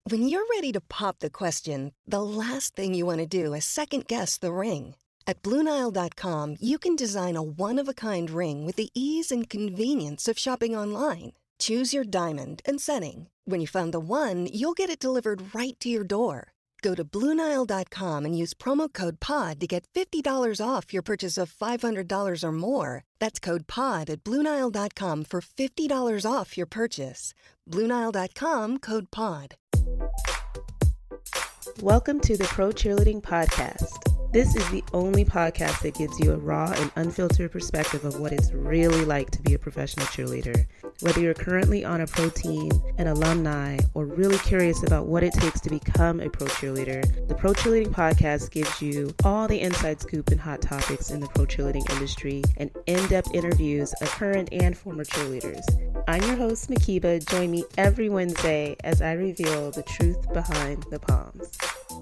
When you're ready to pop the question, the last thing you want to do is second-guess the ring. At BlueNile.com, you can design a one-of-a-kind ring with the ease and convenience of shopping online. Choose your diamond and setting. When you find the one, you'll get it delivered right to your door. Go to BlueNile.com and use promo code POD to get $50 off your purchase of $500 or more. That's code POD at BlueNile.com for $50 off your purchase. BlueNile.com, code POD. Welcome to the Pro Cheerleading Podcast. This is the only podcast that gives you a raw and unfiltered perspective of what it's really like to be a professional cheerleader. Whether you're currently on a pro team, an alumni, or really curious about what it takes to become a pro cheerleader, the Pro Cheerleading Podcast gives you all the inside scoop and hot topics in the pro cheerleading industry and in-depth interviews of current and former cheerleaders. I'm your host, Makiba. Join me every Wednesday as I reveal the truth behind the poms.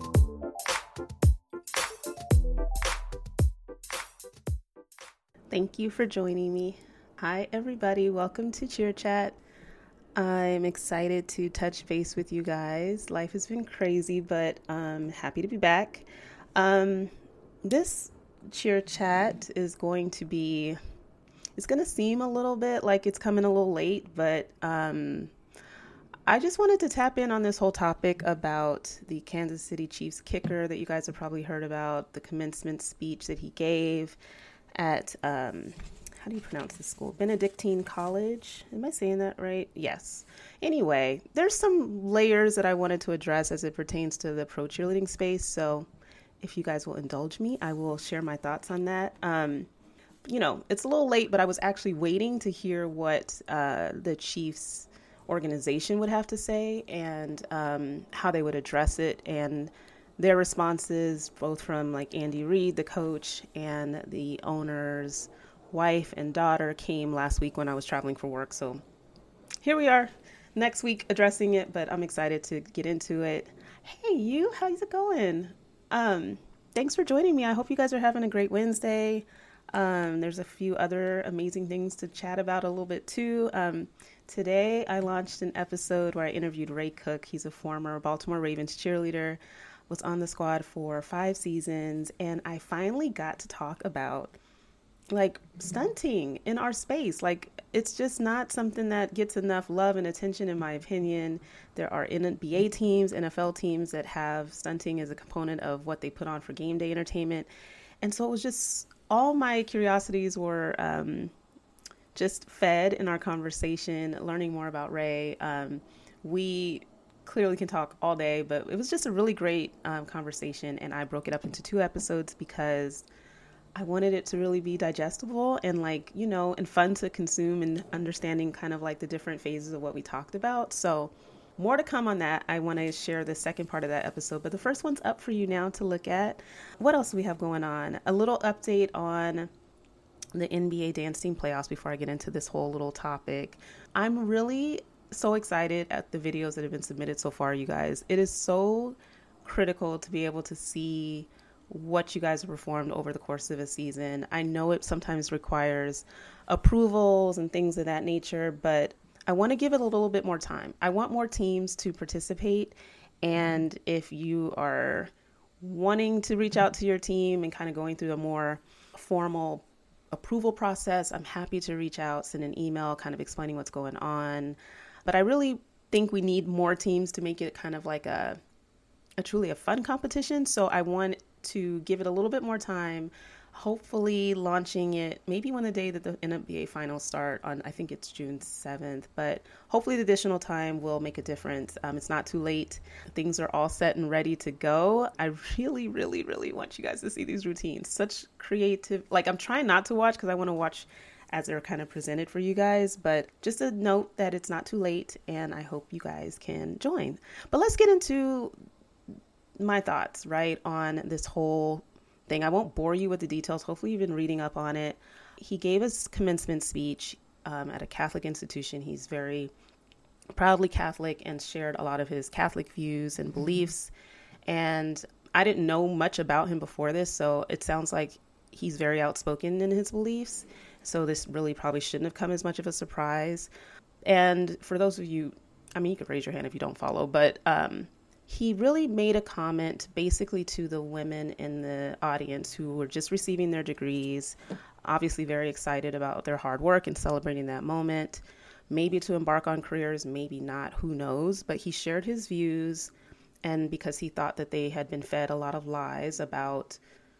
Thank you for joining me. Hi, everybody. Welcome to Cheer Chat. I'm excited to touch base with you guys. Life has been crazy, but I'm happy to be back. This Cheer Chat is going to be, it's going to seem a little bit like it's coming a little late, but I just wanted to tap in on this whole topic about the Kansas City Chiefs kicker that you guys have probably heard about, the commencement speech that he gave at, how do you pronounce this school? Benedictine College. Am I saying that right? Yes. Anyway, there's some layers that I wanted to address as it pertains to the pro cheerleading space. So if you guys will indulge me, I will share my thoughts on that. You know, it's a little late, but I was actually waiting to hear what the Chiefs organization would have to say and how they would address it, and their responses, both from like Andy Reid, the coach, and the owner's wife and daughter, came last week when I was traveling for work. So here we are next week addressing it, but I'm excited to get into it. Hey, you, how's it going? Thanks for joining me. I hope you guys are having a great Wednesday. There's a few other amazing things to chat about a little bit too. Today I launched an episode where I interviewed Ray Cook. He's a former Baltimore Ravens cheerleader, was on the squad for 5 seasons, and I finally got to talk about like stunting in our space. Like, it's just not something that gets enough love and attention, in my opinion. There are NBA teams, NFL teams that have stunting as a component of what they put on for game day entertainment. And so it was just, all my curiosities were just fed in our conversation, learning more about Ray. We clearly can talk all day, but it was just a really great conversation, and I broke it up into 2 episodes because I wanted it to really be digestible and, like, you know, and fun to consume, and understanding kind of like the different phases of what we talked about. So more to come on that. I want to share the second part of that episode, but the first one's up for you now to look at. What else do we have going on? A little update on the NBA Dance Team playoffs before I get into this whole little topic. I'm really so excited at the videos that have been submitted so far, you guys. It is so critical to be able to see what you guys have performed over the course of a season. I know it sometimes requires approvals and things of that nature, but I want to give it a little bit more time. I want more teams to participate, and if you are wanting to reach out to your team and kind of going through a more formal approval process, I'm happy to reach out, send an email kind of explaining what's going on. But I really think we need more teams to make it kind of like a truly a fun competition. So I want to give it a little bit more time, hopefully launching it maybe when the day that the NBA finals start on, I think it's June 7th, but hopefully the additional time will make a difference. It's not too late. Things are all set and ready to go. I really, really, really want you guys to see these routines. Such creative, like, I'm trying not to watch because I want to watch as they're kind of presented for you guys, but just a note that it's not too late, and I hope you guys can join. But let's get into my thoughts, right, on this whole thing. I won't bore you with the details. Hopefully you've been reading up on it. He gave his commencement speech at a Catholic institution. He's very proudly Catholic and shared a lot of his Catholic views and beliefs. And I didn't know much about him before this, so it sounds like he's very outspoken in his beliefs. So this really probably shouldn't have come as much of a surprise. And for those of you, I mean, you could raise your hand if you don't follow, but he really made a comment basically to the women in the audience who were just receiving their degrees, obviously very excited about their hard work and celebrating that moment, maybe to embark on careers, maybe not, who knows, but he shared his views. And because he thought that they had been fed a lot of lies about,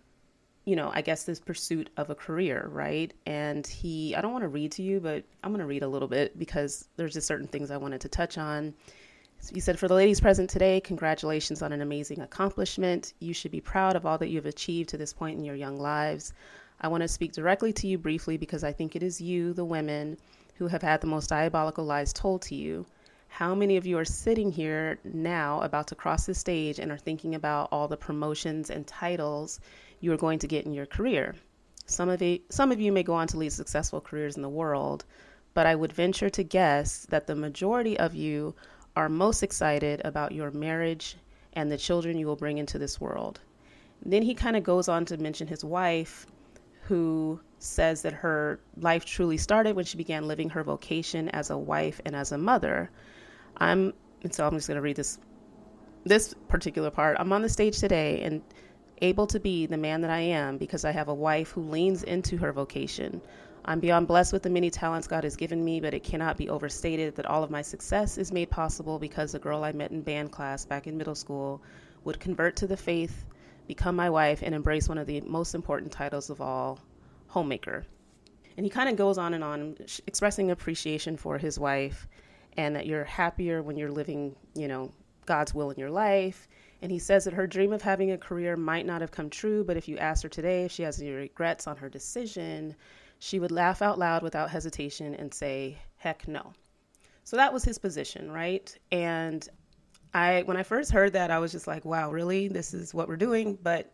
I guess this pursuit of a career, right? And I don't want to read to you, but I'm going to read a little bit because there's just certain things I wanted to touch on. He said, "For the ladies present today, congratulations on an amazing accomplishment. You should be proud of all that you have achieved to this point in your young lives. I want to speak directly to you briefly because I think it is you, the women, who have had the most diabolical lies told to you. How many of you are sitting here now about to cross the stage and are thinking about all the promotions and titles you are going to get in your career? Some of you may go on to lead successful careers in the world, but I would venture to guess that the majority of you are most excited about your marriage and the children you will bring into this world." Then he kind of goes on to mention his wife, who says that her life truly started when she began living her vocation as a wife and as a mother. I'm just going to read this particular part. "I'm on the stage today and able to be the man that I am because I have a wife who leans into her vocation. I'm beyond blessed with the many talents God has given me, but it cannot be overstated that all of my success is made possible because the girl I met in band class back in middle school would convert to the faith, become my wife, and embrace one of the most important titles of all, homemaker." And he kind of goes on, expressing appreciation for his wife and that you're happier when you're living, God's will in your life. And he says that her dream of having a career might not have come true, but if you asked her today if she has any regrets on her decision, she would laugh out loud without hesitation and say, heck no. So that was his position, right? And when I first heard that, I was just like, wow, really? This is what we're doing? But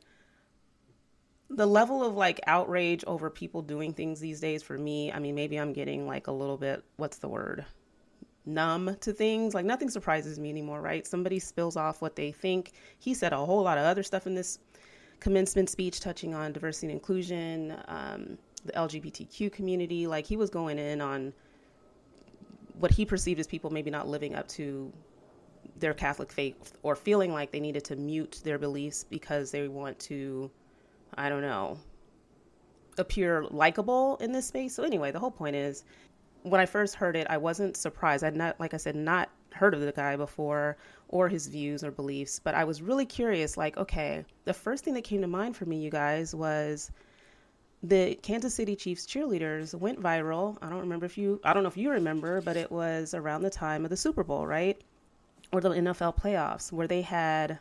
the level of outrage over people doing things these days for me, maybe I'm getting a little bit, what's the word? Numb to things. Nothing surprises me anymore, right? Somebody spills off what they think. He said a whole lot of other stuff in this commencement speech touching on diversity and inclusion, the LGBTQ community. He was going in on what he perceived as people maybe not living up to their Catholic faith or feeling like they needed to mute their beliefs because they want to, I don't know, appear likable in this space. So anyway, the whole point is, when I first heard it, I wasn't surprised. I'd not, like I said, not heard of the guy before or his views or beliefs, but I was really curious, okay, the first thing that came to mind for me, you guys, was the Kansas City Chiefs cheerleaders went viral. I don't know if you remember, but it was around the time of the Super Bowl, right? Or the NFL playoffs, where they had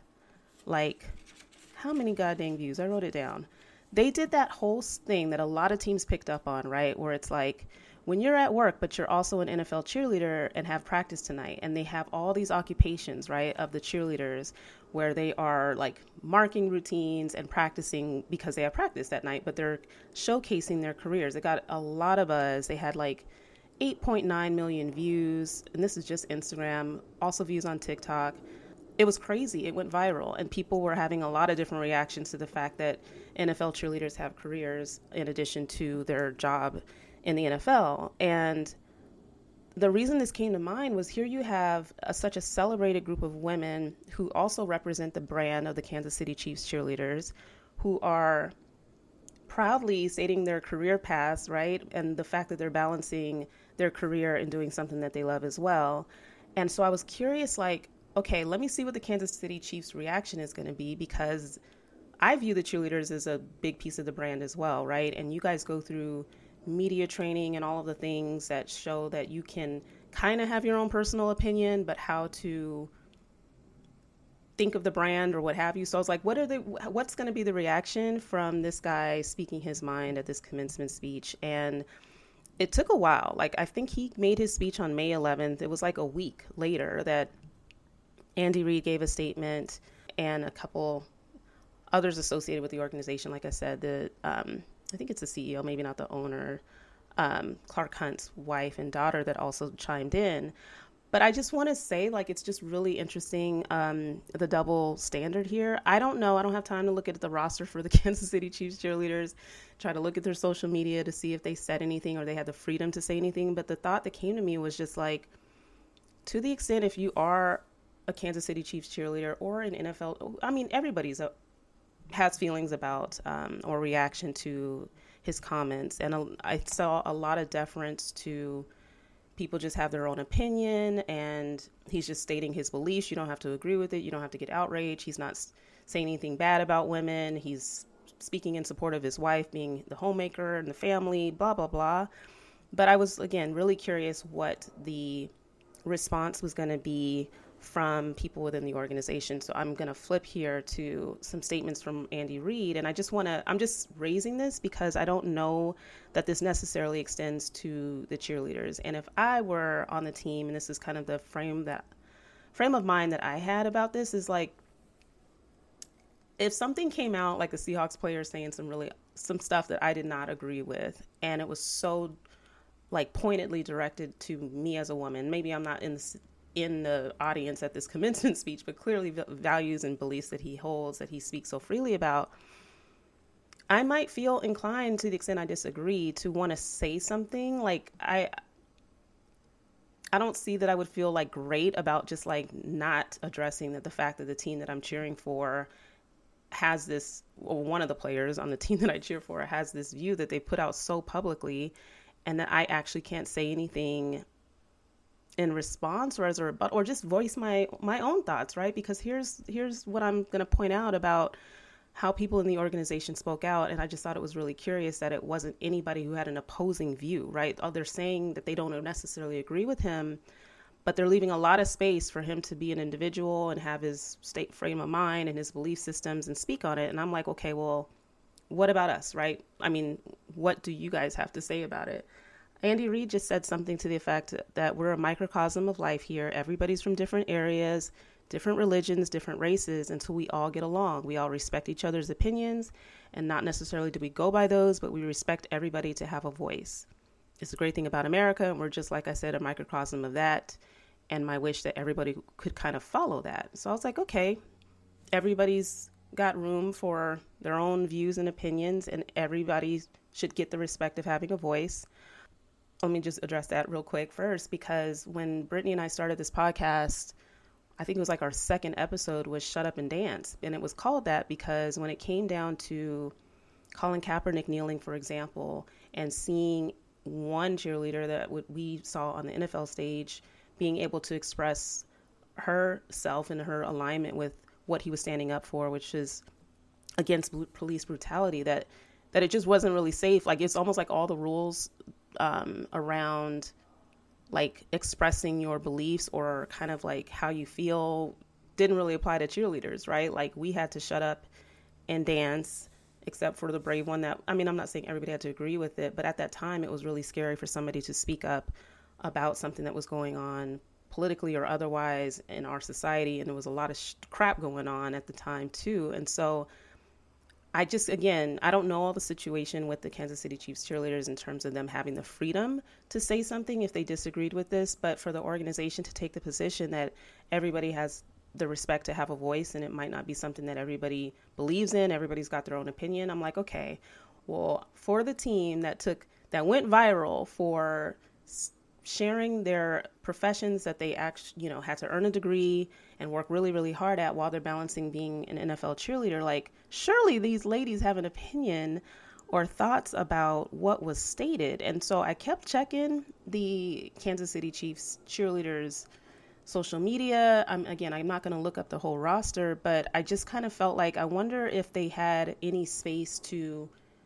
how many goddamn views? I wrote it down. They did that whole thing that a lot of teams picked up on, right? Where it's when you're at work, but you're also an NFL cheerleader and have practice tonight, and they have all these occupations, right, of the cheerleaders where they are marking routines and practicing because they have practice that night, but they're showcasing their careers. It got a lot of buzz. They had 8.9 million views, and this is just Instagram, also views on TikTok. It was crazy. It went viral, and people were having a lot of different reactions to the fact that NFL cheerleaders have careers in addition to their job in the NFL. And the reason this came to mind was here you have such a celebrated group of women who also represent the brand of the Kansas City Chiefs cheerleaders, who are proudly stating their career paths, right? And the fact that they're balancing their career and doing something that they love as well. And so I was curious, okay, let me see what the Kansas City Chiefs reaction is going to be, because I view the cheerleaders as a big piece of the brand as well, right? And you guys go through media training and all of the things that show that you can kind of have your own personal opinion, but how to think of the brand or what have you. So I was like, what's going to be the reaction from this guy speaking his mind at this commencement speech? And it took a while. I think he made his speech on May 11th. It was a week later that Andy Reid gave a statement, and a couple others associated with the organization. Like I said, I think it's the CEO, maybe not the owner, Clark Hunt's wife and daughter that also chimed in. But I just want to say, it's just really interesting, the double standard here. I don't know. I don't have time to look at the roster for the Kansas City Chiefs cheerleaders, try to look at their social media to see if they said anything or they had the freedom to say anything. But the thought that came to me was just to the extent if you are a Kansas City Chiefs cheerleader or an NFL, I mean, everybody's has feelings about or reaction to his comments. And I saw a lot of deference to people just have their own opinion, and he's just stating his beliefs. You don't have to agree with it. You don't have to get outraged. He's not saying anything bad about women. He's speaking in support of his wife being the homemaker and the family, blah, blah, blah. But I was, again, really curious what the response was going to be from people within the organization. So I'm going to flip here to some statements from Andy Reid. And I'm just raising this because I don't know that this necessarily extends to the cheerleaders. And if I were on the team, and this is kind of the frame of mind that I had about this, is like, if something came out like a Seahawks player saying some stuff that I did not agree with, and it was so like pointedly directed to me as a woman, maybe I'm not in the audience at this commencement speech, but clearly values and beliefs that he holds, that he speaks so freely about, I might feel inclined, to the extent I disagree, to want to say something. Like, I don't see that I would feel like great about just like not addressing the fact that the team that I'm cheering for has this, or one of the players on the team that I cheer for has this view that they put out so publicly, and that I actually can't say anything in response or as a rebuttal, or just voice my own thoughts, right? Because here's what I'm going to point out about how people in the organization spoke out. And I just thought it was really curious that it wasn't anybody who had an opposing view, right? They're saying that they don't necessarily agree with him, but they're leaving a lot of space for him to be an individual and have his state frame of mind and his belief systems and speak on it. And I'm like, okay, well, what about us, right? I mean, what do you guys have to say about it? Andy Reid just said something to the effect that we're a microcosm of life here. Everybody's from different areas, different religions, different races, until we all get along. We all respect each other's opinions, and not necessarily do we go by those, but we respect everybody to have a voice. It's a great thing about America, and we're just, like I said, a microcosm of that, and my wish that everybody could kind of follow that. So I was like, okay, everybody's got room for their own views and opinions, and everybody should get the respect of having a voice. Let me just address that real quick first, because when Brittany and I started this podcast, I think it was like our second episode was Shut Up and Dance. And it was called that because when it came down to Colin Kaepernick kneeling, for example, and seeing one cheerleader that we saw on the NFL stage being able to express herself and her alignment with what he was standing up for, which is against police brutality, that it just wasn't really safe. Like, it's almost like all the rules around like expressing your beliefs or kind of like how you feel didn't really apply to cheerleaders, right? Like, we had to shut up and dance, except for the brave one that, I mean, I'm not saying everybody had to agree with it, but at that time it was really scary for somebody to speak up about something that was going on politically or otherwise in our society. And there was a lot of crap going on at the time too. And so I just, again, I don't know all the situation with the Kansas City Chiefs cheerleaders in terms of them having the freedom to say something if they disagreed with this, but for the organization to take the position that everybody has the respect to have a voice, and it might not be something that everybody believes in, everybody's got their own opinion. I'm like, okay, well, for the team that went viral for sharing their professions that they actually, had to earn a degree and work really, really hard at while they're balancing being an NFL cheerleader, like, surely these ladies have an opinion or thoughts about what was stated. And so I kept checking the Kansas City Chiefs cheerleaders' social media. I'm not going to look up the whole roster, but I just kind of felt like, I wonder if they had any space to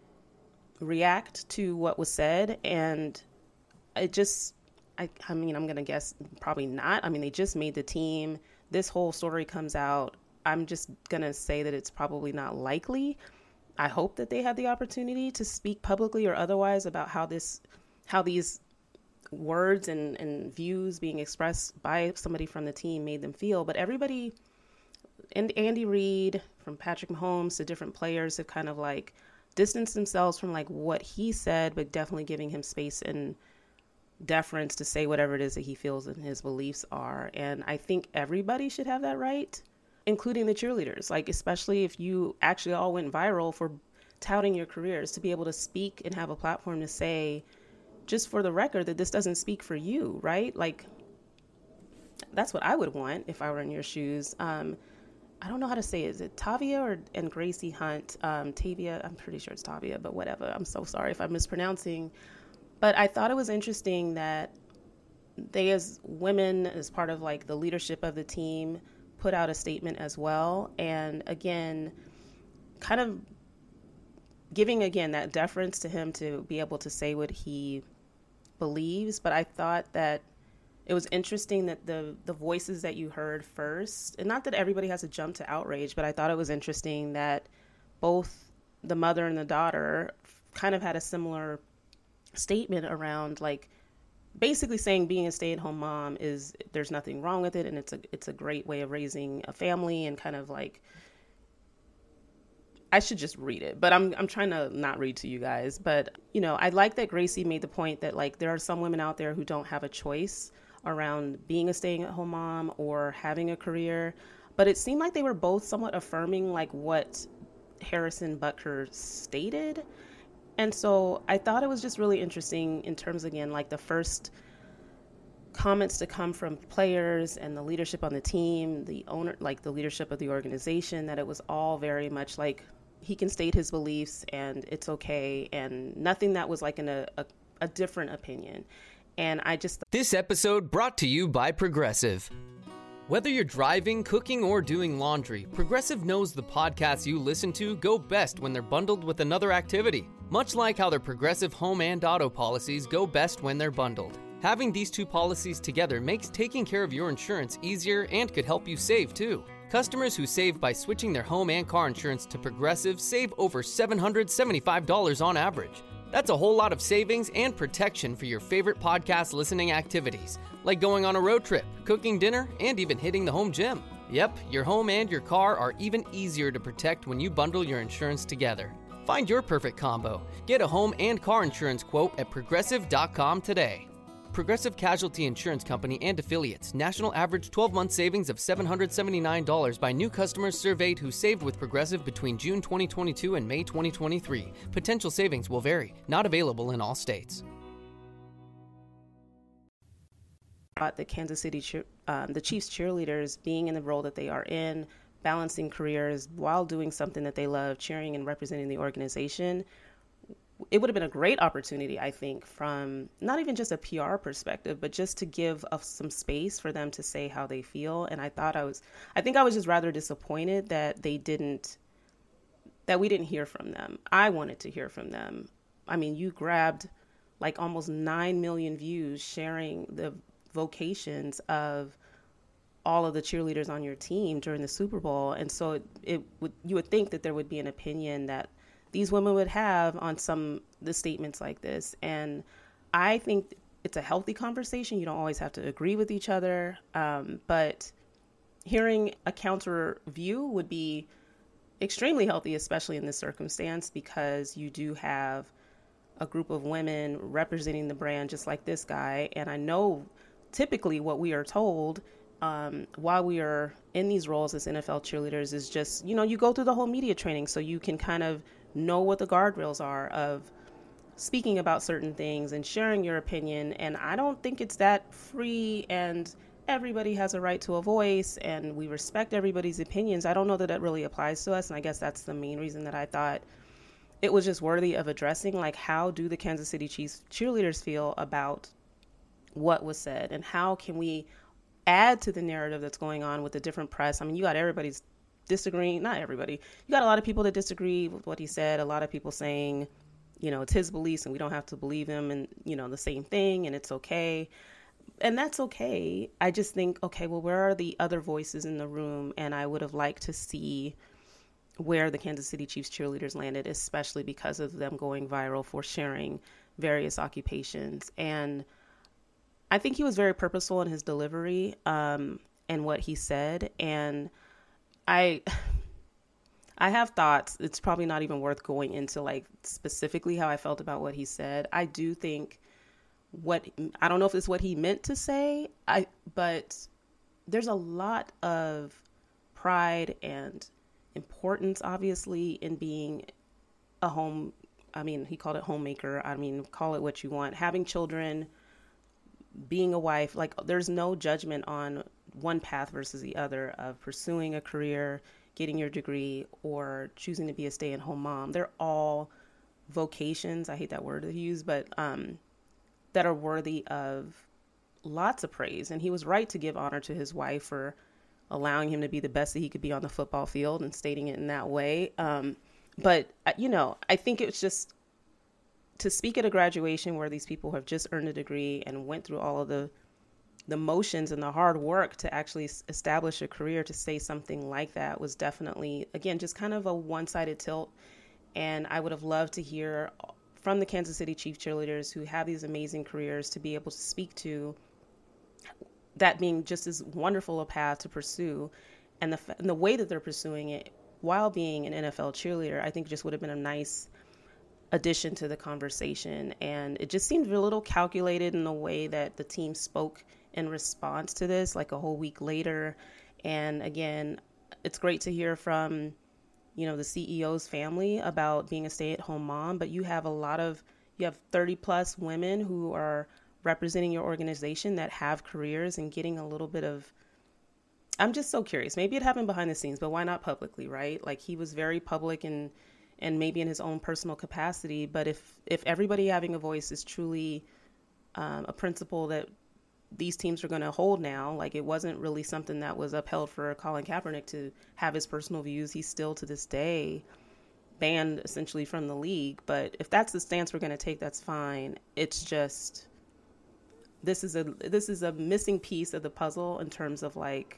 react to what was said. And it just, I mean, I'm going to guess probably not. I mean, they just made the team. This whole story comes out. I'm just going to say that it's probably not likely. I hope that they had the opportunity to speak publicly or otherwise about how these words and views being expressed by somebody from the team made them feel. But everybody, and Andy Reid, from Patrick Mahomes to different players, have kind of like distanced themselves from like what he said, but definitely giving him space and deference to say whatever it is that he feels and his beliefs are. And I think everybody should have that right, including the cheerleaders, like, especially if you actually all went viral for touting your careers, to be able to speak and have a platform to say, just for the record, that this doesn't speak for you, right? Like, That's what I would want if I were in your shoes. I don't know how to say it. Is it Tavia and Gracie Hunt? Tavia, I'm pretty sure it's Tavia, but whatever. I'm so sorry if I'm mispronouncing. But I thought it was interesting that they, as women, as part of like the leadership of the team, put out a statement as well. And again, kind of giving, again, that deference to him to be able to say what he believes. But I thought that it was interesting that the voices that you heard first, and not that everybody has to jump to outrage, but I thought it was interesting that both the mother and the daughter kind of had a similar statement around, like, basically saying being a stay-at-home mom is, there's nothing wrong with it, and it's a great way of raising a family, and kind of like, I should just read it, but I'm trying to not read to you guys. But, you know, I like that Gracie made the point that, like, there are some women out there who don't have a choice around being a staying-at-home mom or having a career. But it seemed like they were both somewhat affirming, like, what Harrison Butker stated. And so I thought it was just really interesting in terms, again, like the first comments to come from players and the leadership on the team, the owner, like the leadership of the organization, that it was all very much like he can state his beliefs and it's okay, and nothing that was like in a different opinion. And I just... This episode brought to you by Progressive. Whether you're driving, cooking, or doing laundry, Progressive knows the podcasts you listen to go best when they're bundled with another activity. Much like how their Progressive home and auto policies go best when they're bundled. Having these two policies together makes taking care of your insurance easier and could help you save too. Customers who save by switching their home and car insurance to Progressive save over $775 on average. That's a whole lot of savings and protection for your favorite podcast listening activities, like going on a road trip, cooking dinner, and even hitting the home gym. Yep, your home and your car are even easier to protect when you bundle your insurance together. Find your perfect combo. Get a home and car insurance quote at Progressive.com today. Progressive Casualty Insurance Company and Affiliates. National average 12-month savings of $779 by new customers surveyed who saved with Progressive between June 2022 and May 2023. Potential savings will vary. Not available in all states. The Kansas City, the Chiefs cheerleaders being in the role that they are in, balancing careers while doing something that they love, cheering and representing the organization. It would have been a great opportunity, I think, from not even just a PR perspective, but just to give some space for them to say how they feel. And I think I was just rather disappointed that we didn't hear from them. I wanted to hear from them. I mean, you grabbed like almost 9 million views sharing the vocations of all of the cheerleaders on your team during the Super Bowl. And so you would think that there would be an opinion that these women would have on the statements like this. And I think it's a healthy conversation. You don't always have to agree with each other. But hearing a counter view would be extremely healthy, especially in this circumstance, because you do have a group of women representing the brand just like this guy. And I know typically what we are told while we are in these roles as NFL cheerleaders is just, you go through the whole media training so you can kind of know what the guardrails are of speaking about certain things and sharing your opinion. And I don't think it's that free, and everybody has a right to a voice and we respect everybody's opinions. I don't know that that really applies to us. And I guess that's the main reason that I thought it was just worthy of addressing, like, how do the Kansas City Chiefs cheerleaders feel about what was said, and how can we add to the narrative that's going on with the different press? I mean, you got everybody's disagreeing, not everybody. You got a lot of people that disagree with what he said. A lot of people saying, it's his beliefs and we don't have to believe him, and, the same thing, and it's okay. And that's okay. I just think, okay, well, where are the other voices in the room? And I would have liked to see where the Kansas City Chiefs cheerleaders landed, especially because of them going viral for sharing various occupations. And I think he was very purposeful in his delivery and what he said. And I have thoughts. It's probably not even worth going into like specifically how I felt about what he said. I do think I don't know if it's what he meant to say, but there's a lot of pride and importance, obviously, in being he called it homemaker. Call it what you want. Having children, being a wife, like, there's no judgment on one path versus the other of pursuing a career, getting your degree, or choosing to be a stay-at-home mom. They're all vocations, I hate that word to use, but that are worthy of lots of praise. And he was right to give honor to his wife for allowing him to be the best that he could be on the football field and stating it in that way. But, I think it's just to speak at a graduation where these people have just earned a degree and went through all of the motions and the hard work to actually establish a career, to say something like that was definitely, again, just kind of a one-sided tilt. And I would have loved to hear from the Kansas City Chiefs cheerleaders who have these amazing careers to be able to speak to that being just as wonderful a path to pursue, and the way that they're pursuing it while being an NFL cheerleader, I think just would have been a nice addition to the conversation. And it just seemed a little calculated in the way that the team spoke in response to this, like a whole week later. And again, it's great to hear from, the CEO's family about being a stay-at-home mom, but you have 30 plus women who are representing your organization that have careers and getting a little bit of, I'm just so curious. Maybe it happened behind the scenes, but why not publicly, right? Like, he was very public and maybe in his own personal capacity. But if everybody having a voice is truly a principle that these teams are going to hold now, like, it wasn't really something that was upheld for Colin Kaepernick to have his personal views. He's still to this day banned essentially from the league. But if that's the stance we're going to take, that's fine. It's just, this is a missing piece of the puzzle in terms of like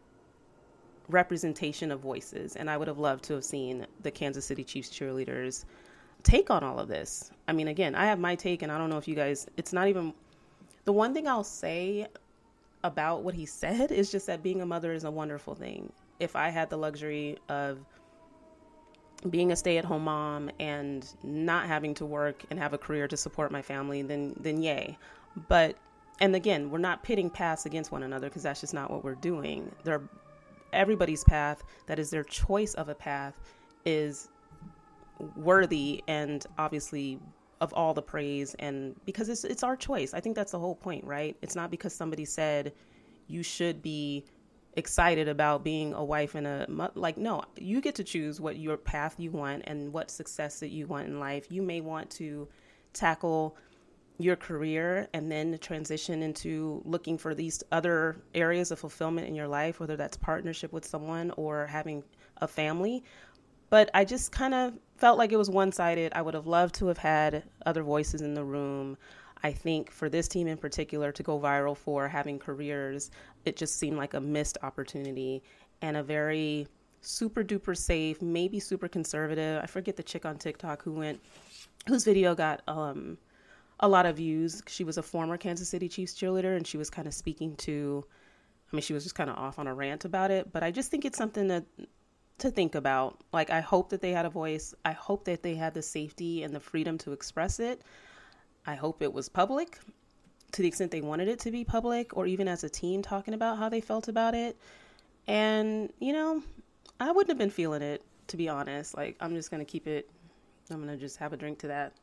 representation of voices. And I would have loved to have seen the Kansas City Chiefs cheerleaders take on all of this. I mean, again, I have my take, and I don't know if you guys, it's not even, the one thing I'll say about what he said is just that being a mother is a wonderful thing. If I had the luxury of being a stay-at-home mom and not having to work and have a career to support my family, then yay. But, and again, we're not pitting paths against one another, because that's just not what we're doing. Everybody's path, that is their choice of a path, is worthy and obviously of all the praise, and because it's our choice. I think that's the whole point, right? It's not because somebody said you should be excited about being a wife and no, you get to choose what your path you want and what success that you want in life. You may want to tackle your career and then transition into looking for these other areas of fulfillment in your life, whether that's partnership with someone or having a family. But I just kind of felt like it was one-sided. I would have loved to have had other voices in the room. I think for this team in particular to go viral for having careers, it just seemed like a missed opportunity and a very super duper safe, maybe super conservative. I forget the chick on TikTok whose video got a lot of views. She was a former Kansas City Chiefs cheerleader, and she was kind of speaking to, she was just kind of off on a rant about it. But I just think it's something to think about. Like, I hope that they had a voice. I hope that they had the safety and the freedom to express it. I hope it was public to the extent they wanted it to be public, or even as a team talking about how they felt about it. And, I wouldn't have been feeling it, to be honest. Like, I'm just going to just have a drink to that.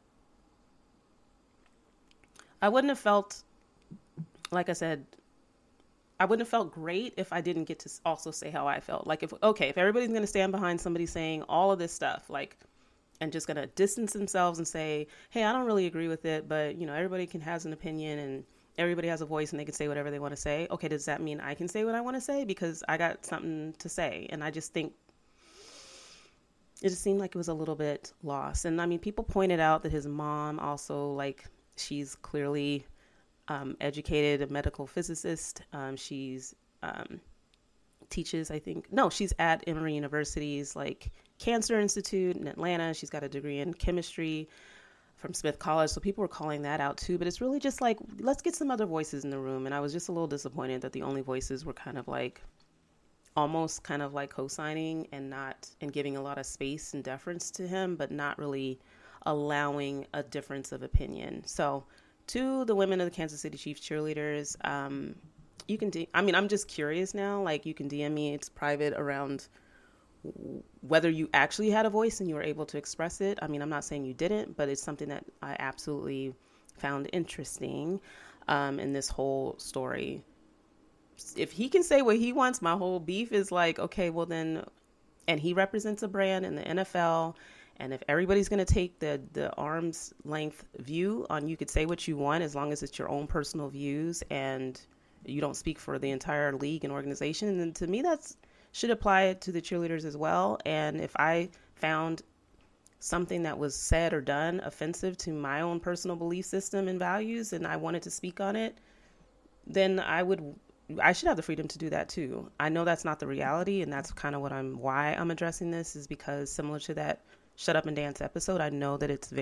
I wouldn't have felt, like I said, I wouldn't have felt great if I didn't get to also say how I felt. Like, if everybody's going to stand behind somebody saying all of this stuff, like, and just going to distance themselves and say, hey, I don't really agree with it, but, everybody has an opinion and everybody has a voice and they can say whatever they want to say. Okay, does that mean I can say what I want to say? Because I got something to say. And I just think it just seemed like it was a little bit lost. And people pointed out that his mom also, like, she's clearly educated, a medical physicist. She's teaches, she's at Emory University's like Cancer Institute in Atlanta. She's got a degree in chemistry from Smith College. So people were calling that out too. But it's really just like, let's get some other voices in the room. And I was just a little disappointed that the only voices were kind of like, almost kind of like co-signing and giving a lot of space and deference to him, but not really allowing a difference of opinion. So to the women of the Kansas City Chiefs cheerleaders, you can, I'm just curious now, like, you can DM me, it's private, around whether you actually had a voice and you were able to express it. I'm not saying you didn't, but it's something that I absolutely found interesting in this whole story. if he can say what he wants, my whole beef is like, okay, well then, and he represents a brand in the NFL. And if everybody's going to take the arm's length view on, you could say what you want as long as it's your own personal views and you don't speak for the entire league and organization. And then to me, that's should apply to the cheerleaders as well. And if I found something that was said or done offensive to my own personal belief system and values, and I wanted to speak on it, then I should have the freedom to do that too. I know that's not the reality, and that's kind of why I'm addressing this, is because similar to that Shut Up and Dance episode, I know that it's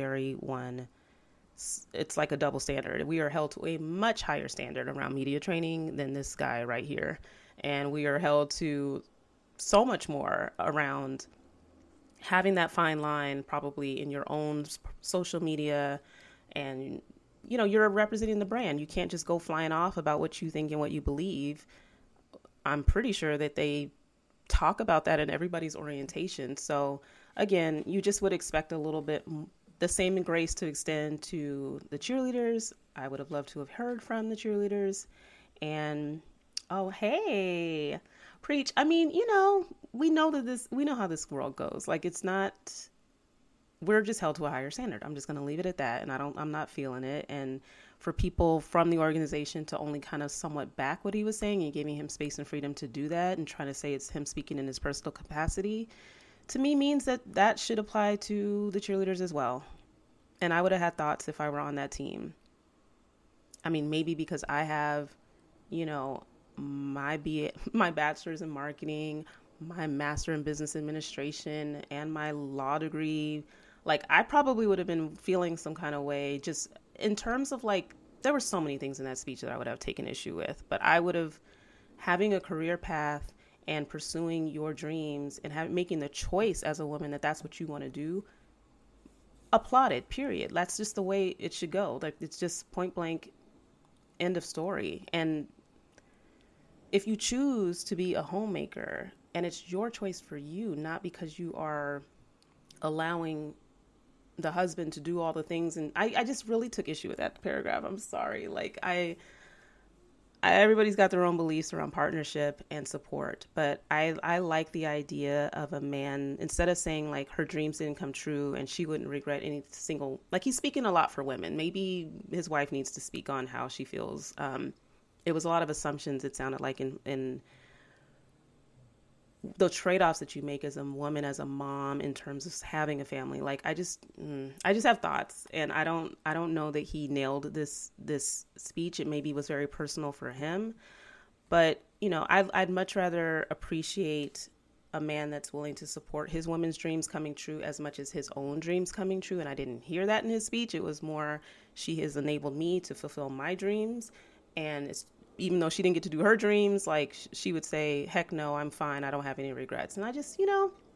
it's like a double standard. We are held to a much higher standard around media training than this guy right here. And we are held to so much more around having that fine line probably in your own social media. And, you're representing the brand. You can't just go flying off about what you think and what you believe. I'm pretty sure that they talk about that in everybody's orientation. So again, you just would expect a little bit the same grace to extend to the cheerleaders. I would have loved to have heard from the cheerleaders. And, oh, hey, preach. I mean, we know how this world goes. Like, we're just held to a higher standard. I'm just going to leave it at that. And I'm not feeling it. And for people from the organization to only kind of somewhat back what he was saying and giving him space and freedom to do that and trying to say it's him speaking in his personal capacity, to me means that should apply to the cheerleaders as well. And I would have had thoughts if I were on that team. I mean, maybe because I have, my bachelor's in marketing, my master in business administration, and my law degree. Like, I probably would have been feeling some kind of way just in terms of there were so many things in that speech that I would have taken issue with. But I would have, having a career path and pursuing your dreams and making the choice as a woman that that's what you want to do, applauded, period. That's just the way it should go. Like, it's just point blank, end of story. And if you choose to be a homemaker and it's your choice for you, not because you are allowing the husband to do all the things. And I just really took issue with that paragraph. I'm sorry. Like, everybody's got their own beliefs around partnership and support, but I like the idea of a man, instead of saying like her dreams didn't come true and she wouldn't regret any single, like, he's speaking a lot for women. Maybe his wife needs to speak on how she feels. It was a lot of assumptions, it sounded like, in the trade-offs that you make as a woman, as a mom, in terms of having a family. Like, I just have thoughts, and I don't know that he nailed this speech. It maybe was very personal for him, but I'd much rather appreciate a man that's willing to support his woman's dreams coming true as much as his own dreams coming true. And I didn't hear that in his speech. It was more, she has enabled me to fulfill my dreams, and even though she didn't get to do her dreams, like, she would say, heck no, I'm fine. I don't have any regrets. And I just, I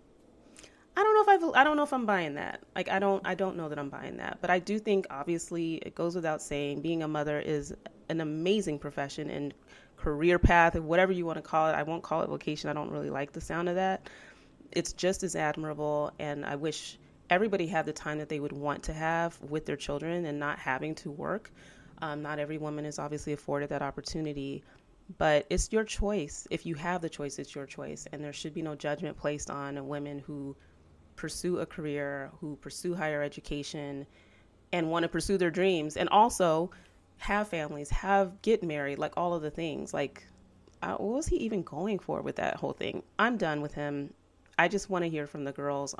don't know if I'm buying that. Like, I don't know that I'm buying that. But I do think, obviously, it goes without saying, being a mother is an amazing profession and career path, whatever you want to call it. I won't call it vocation. I don't really like the sound of that. It's just as admirable. And I wish everybody had the time that they would want to have with their children and not having to work. Not every woman is obviously afforded that opportunity, but it's your choice. If you have the choice, it's your choice. And there should be no judgment placed on women who pursue a career, who pursue higher education and want to pursue their dreams, and also have families, get married, like all of the things. Like, what was he even going for with that whole thing? I'm done with him. I just want to hear from my girls.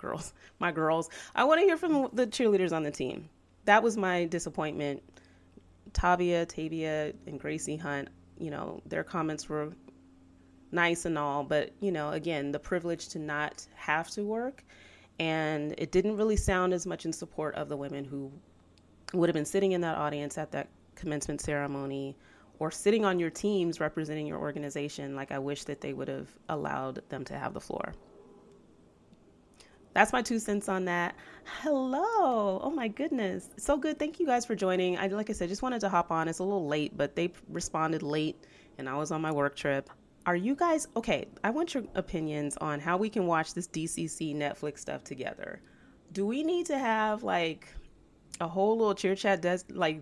I want to hear from the cheerleaders on the team. That was my disappointment. Tavia, and Gracie Hunt, their comments were nice and all, but, again, the privilege to not have to work. And it didn't really sound as much in support of the women who would have been sitting in that audience at that commencement ceremony or sitting on your teams representing your organization. Like, I wish that they would have allowed them to have the floor. That's my 2 cents on that. Hello. Oh my goodness. So good. Thank you guys for joining. Like I said, just wanted to hop on. It's a little late, but they responded late and I was on my work trip. Are you guys, okay, I want your opinions on how we can watch this DCC Netflix stuff together. Do we need to have like a whole little cheer chat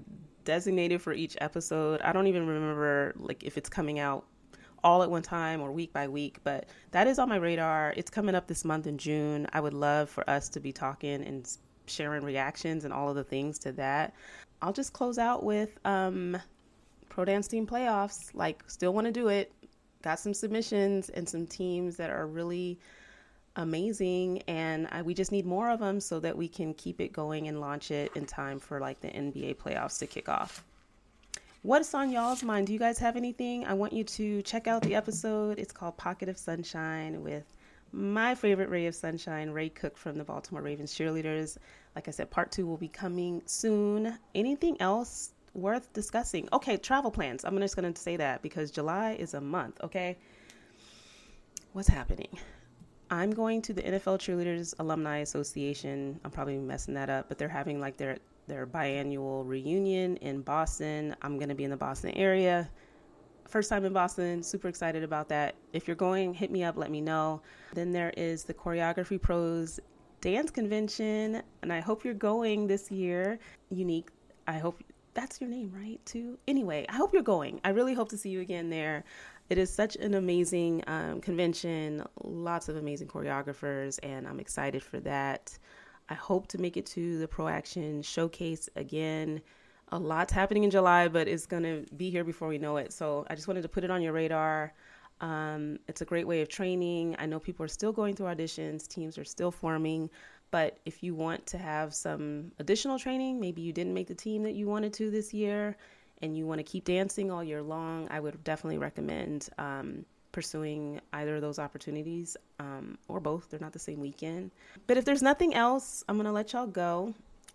designated for each episode. I don't even remember like if it's coming out all at one time or week by week, but that is on my radar. It's coming up this month in June. I would love for us to be talking and sharing reactions and all of the things to that. I'll just close out with Pro Dance Team Playoffs. Like, still want to do it. Got some submissions and some teams that are really amazing, and we just need more of them so that we can keep it going and launch it in time for like the NBA playoffs to kick off. What's on y'all's mind? Do you guys have anything? I want you to check out the episode. It's called Pocket of Sunshine with my favorite ray of sunshine, Ray Cook from the Baltimore Ravens cheerleaders. Like I said, part 2 will be coming soon. Anything else worth discussing? Okay, travel plans. I'm just going to say that because July is a month, okay? What's happening? I'm going to the NFL Cheerleaders Alumni Association. I'm probably messing that up, but they're having like their biannual reunion in Boston. I'm going to be in the Boston area. First time in Boston, super excited about that. If you're going, hit me up, let me know. Then there is the Choreography Pros Dance Convention, and I hope you're going this year. Unique, I hope that's your name, right, too? Anyway, I hope you're going. I really hope to see you again there. It is such an amazing convention, lots of amazing choreographers, and I'm excited for that. I hope to make it to the Pro Action Showcase again. A lot's happening in July, but it's going to be here before we know it. So I just wanted to put it on your radar. It's a great way of training. I know people are still going through auditions. Teams are still forming. But if you want to have some additional training, maybe you didn't make the team that you wanted to this year, and you want to keep dancing all year long, I would definitely recommend pursuing either of those opportunities or both. They're not the same weekend. But if there's nothing else, I'm going to let y'all go.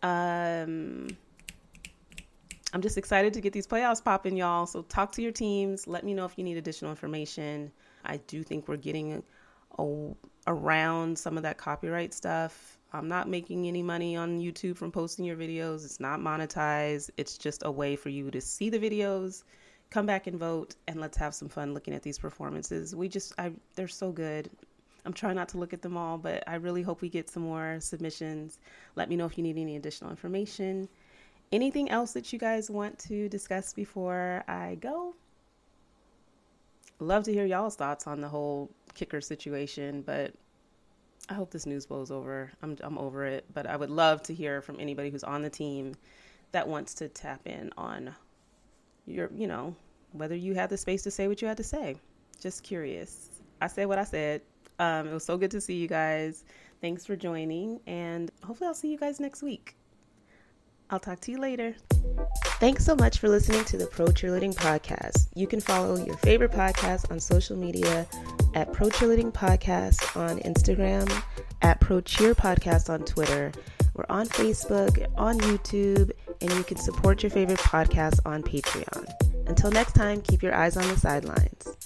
I'm just excited to get these playoffs popping, y'all. So talk to your teams. Let me know if you need additional information. I do think we're getting around some of that copyright stuff. I'm not making any money on YouTube from posting your videos. It's not monetized. It's just a way for you to see the videos, come back and vote, and let's have some fun looking at these performances. They're so good. I'm trying not to look at them all, but I really hope we get some more submissions. Let me know if you need any additional information. Anything else that you guys want to discuss before I go? Love to hear y'all's thoughts on the whole kicker situation, but I hope this news blows over. I'm over it, but I would love to hear from anybody who's on the team that wants to tap in on your, whether you have the space to say what you had to say. Just curious. I said what I said. It was so good to see you guys. Thanks for joining, and hopefully I'll see you guys next week. I'll talk to you later. Thanks so much for listening to the Pro Cheerleading Podcast. You can follow your favorite podcast on social media at Pro Cheerleading Podcast on Instagram, at Pro Cheer Podcast on Twitter. We're on Facebook, on YouTube, and you can support your favorite podcast on Patreon. Until next time, keep your eyes on the sidelines.